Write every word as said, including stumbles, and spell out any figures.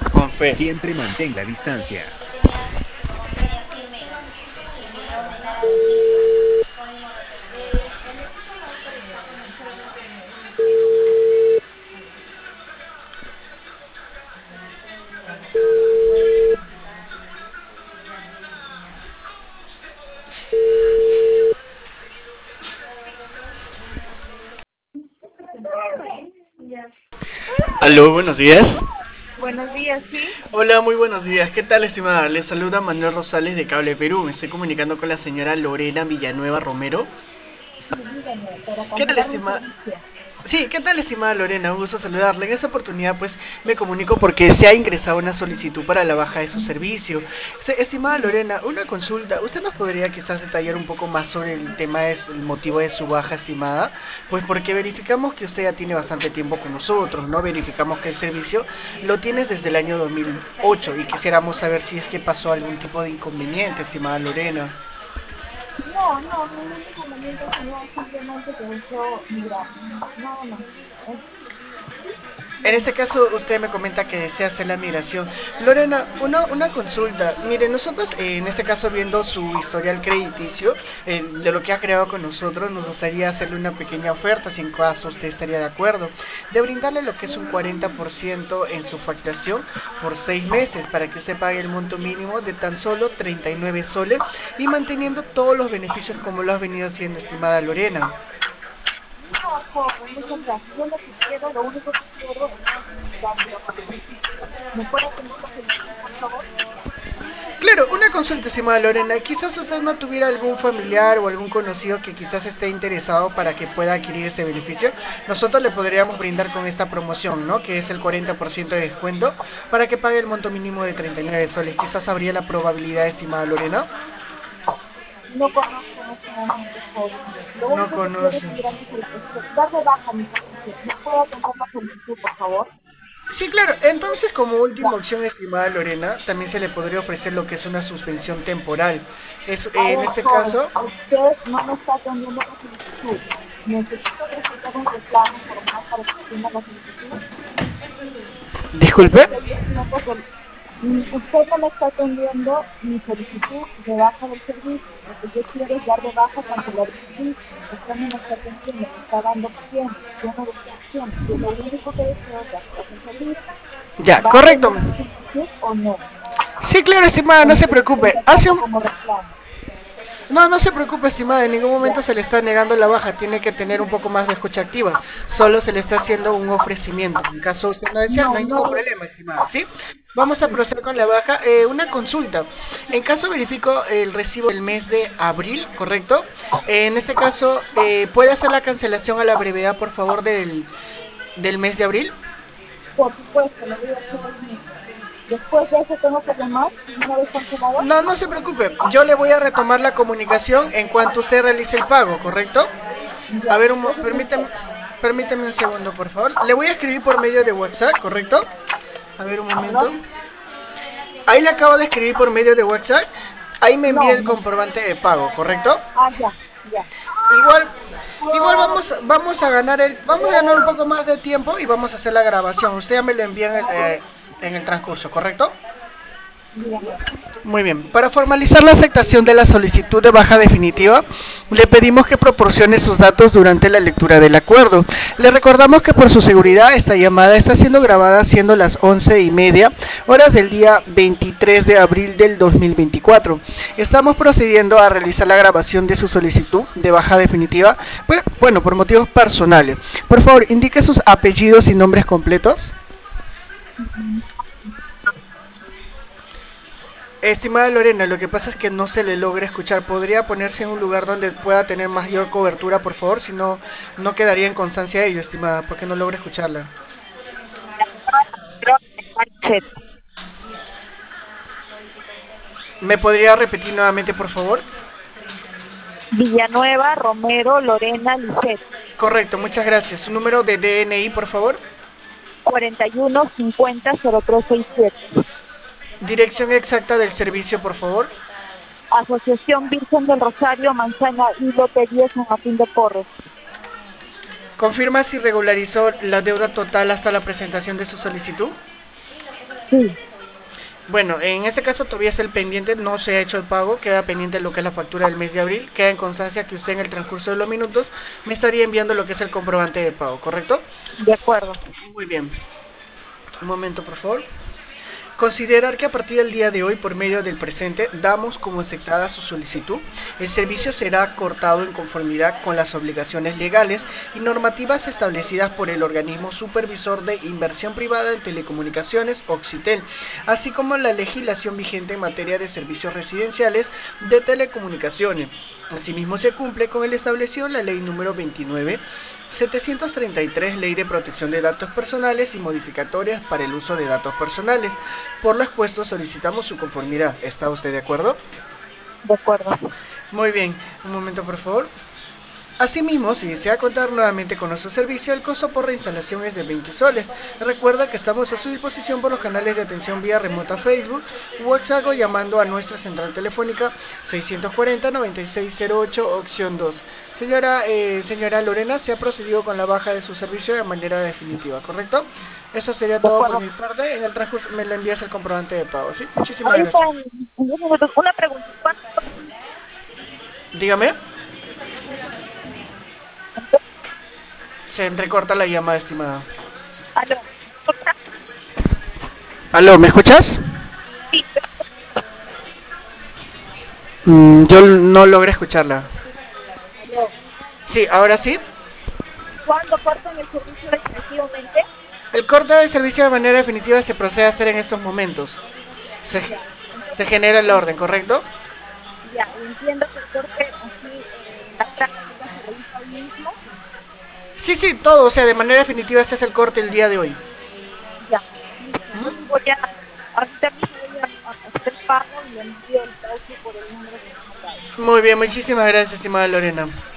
Con fe. Siempre mantenga distancia. Aló, buenos días. Buenos días, sí. Hola, muy buenos días. ¿Qué tal, estimada? Les saluda Manuel Rosales de Cable Perú. Me estoy comunicando con la señora Lorena Villanueva Romero. Sí, dígame, para ¿Qué tal, cancelar un estimada? servicio. Sí, ¿qué tal, estimada Lorena? Un gusto saludarla. En esta oportunidad, pues, me comunico porque se ha ingresado una solicitud para la baja de su servicio. Se- Estimada Lorena, una consulta. ¿Usted nos podría quizás detallar un poco más sobre el tema, es el motivo de su baja, estimada? Pues porque verificamos que usted ya tiene bastante tiempo con nosotros, ¿no? Verificamos que el servicio lo tienes desde el año dos mil ocho y quisiéramos saber si es que pasó algún tipo de inconveniente, estimada Lorena. No, no, ningún inconveniente, sino simplemente que eso, mira, nada más. Es, En bueno, este caso, usted me comenta que desea hacer la migración. Lorena, una, una consulta. Mire, nosotros, eh, en este caso, viendo su historial crediticio, eh, de lo que ha creado con nosotros, nos gustaría hacerle una pequeña oferta, si en caso usted estaría de acuerdo, de brindarle lo que es un cuarenta por ciento en su facturación por seis meses, para que usted pague el monto mínimo de tan solo treinta y nueve soles y manteniendo todos los beneficios como lo ha venido haciendo, estimada Lorena. no, joven, muchas gracias. Yo lo que quiero, lo único que quiero es cancelar mi baja de servicio. ¿Me puede atender la solicitud, por favor? Claro, una consulta, estimada Lorena. Quizás usted no tuviera algún familiar o algún conocido que quizás esté interesado para que pueda adquirir este beneficio. Nosotros le podríamos brindar con esta promoción, ¿no? Que es el cuarenta por ciento de descuento para que pague el monto mínimo de treinta y nueve soles. Quizás habría la probabilidad, estimada Lorena. No conozco en este momento, joven. Lo No único que quiero es conoce. migrar mi solicitud, dar de baja mi servicio. ¿Me puede atender la solicitud, por favor? Sí, claro. Entonces, como Ya. última opción, estimada Lorena, también se le podría ofrecer lo que es una suspensión temporal. Es, A eh, en ver, este joven, caso, usted no me está atendiendo la solicitud. Necesito presentar un reclamo formal para que atienda la solicitud. Yo le disculpe. estoy diciendo que mm, usted no me está atendiendo mi solicitud de baja del servicio. Lo que yo quiero es dar de baja, cancelar el servicio. Usted no me está atendiendo, me está dando opciones. Yo no deseo opciones. Yo lo único que deseo es dar de baja el servicio. Ya, ¿Va a correcto. atender mi solicitud o no? Sí, claro, estimada, O no me se quiere preocupe. Hace presentarlo un, como reclamo. No, no se preocupe, estimada, en ningún Ya. momento se le está negando la baja, tiene que tener un poco más de escucha activa, solo se le está haciendo un ofrecimiento. En caso usted no desea, no No, hay no ningún es. problema, estimada, ¿sí? Vamos a proceder con la baja. Eh, una consulta, en caso verifico el recibo del mes de abril, ¿correcto? Eh, en este caso, eh, ¿puede hacer la cancelación a la brevedad, por favor, del, del mes de abril? Por supuesto, lo voy a hacer hoy mismo. Después de eso tengo que llamar, una vez cancelado. No, no se preocupe, yo le voy a retomar la comunicación en cuanto usted realice el pago, ¿correcto? A Ya, ver, un, mo- ese es mi permítame, set. permítame un segundo, por favor. Le voy a escribir por medio de WhatsApp, ¿correcto? A ver, un momento. ¿Perdón? Ahí le acabo de escribir por medio de WhatsApp. Ahí me envía No, el no. comprobante de pago, ¿correcto? Ah, ya, ya. Igual, igual vamos, vamos a ganar el, vamos a ganar un poco más de tiempo y vamos a hacer la grabación. Usted ya me lo envía en el, eh, en el transcurso, ¿correcto? Dígame. Muy bien, para formalizar la aceptación de la solicitud de baja definitiva, le pedimos que proporcione sus datos durante la lectura del acuerdo. Le recordamos que por su seguridad esta llamada está siendo grabada siendo las once y media horas del día veintitrés de abril del dos mil veinticuatro. Estamos procediendo a realizar la grabación de su solicitud de baja definitiva, pues, bueno, por motivos personales. Por favor, indique sus apellidos y nombres completos. Estimada Lorena, lo que pasa es que no se le logra escuchar. ¿Podría ponerse en un lugar donde pueda tener mayor cobertura, por favor? Si no, no quedaría en constancia ello, estimada, porque no logro escucharla. ¿Me podría repetir nuevamente, por favor? Villanueva, Romero, Lorena, Lisset. Correcto, muchas gracias. Su número de D N I, por favor. cuarenta y uno cincuenta cero tres sesenta y siete. Dirección exacta del servicio, por favor. Asociación Virgen del Rosario, Manzana y Lote diez, en Martín de Porres. Confirma si regularizó la deuda total hasta la presentación de su solicitud. Sí, Bueno, en este caso todavía está el pendiente, no se ha hecho el pago, queda pendiente lo que es la factura del mes de abril, queda en constancia que usted en el transcurso de los minutos me estaría enviando lo que es el comprobante de pago, ¿correcto? de acuerdo. Muy bien. Un momento, por favor. Considerar que a partir del día de hoy, por medio del presente, damos como aceptada su solicitud. El servicio será cortado en conformidad con las obligaciones legales y normativas establecidas por el organismo supervisor de inversión privada en telecomunicaciones, Occitel, así como la legislación vigente en materia de servicios residenciales de telecomunicaciones. Asimismo, se cumple con el establecido en la ley número veintinueve setecientos treinta y tres, Ley de Protección de Datos Personales y modificatorias para el uso de datos personales. Por lo expuesto, solicitamos su conformidad. ¿Está usted de acuerdo? De acuerdo. Muy bien. Un momento, por favor. Asimismo, si desea contar nuevamente con nuestro servicio, el costo por reinstalación es de veinte soles. Recuerda que estamos a su disposición por los canales de atención vía remota Facebook, WhatsApp o llamando a nuestra central telefónica seiscientos cuarenta, noventa y seis cero ocho, opción dos. Señora, eh, señora Lorena, se ha procedido con la baja de su servicio de manera definitiva, ¿correcto? Eso sería De todo por acuerdo. mi parte. En el transcurso me le envías el comprobante de pago, ¿sí? Muchísimas Ahorita gracias. en, en diez minutos, una pregunta. ¿Cuánto? Dígame. Se entrecorta la llamada, estimada. Aló. Aló, ¿me escuchas? Sí, Mm, yo no logré escucharla. aló. Sí, ahora sí. ¿Cuándo cortan el servicio definitivamente? El corte de servicio de manera definitiva se procede a hacer en estos momentos. Se, Ya. se Entonces, genera el en- orden, ¿correcto? ya, entiendo que el corte así eh, en la práctica se realiza hoy mismo. Sí, sí, todo. O sea, de manera definitiva este es el corte el día de hoy. Ya, listo. Entonces voy a, ahorita mismo voy a, a hacer el pago y le envío el cauce por el número que me ha dado. Muy bien, muchísimas gracias, estimada Lorena.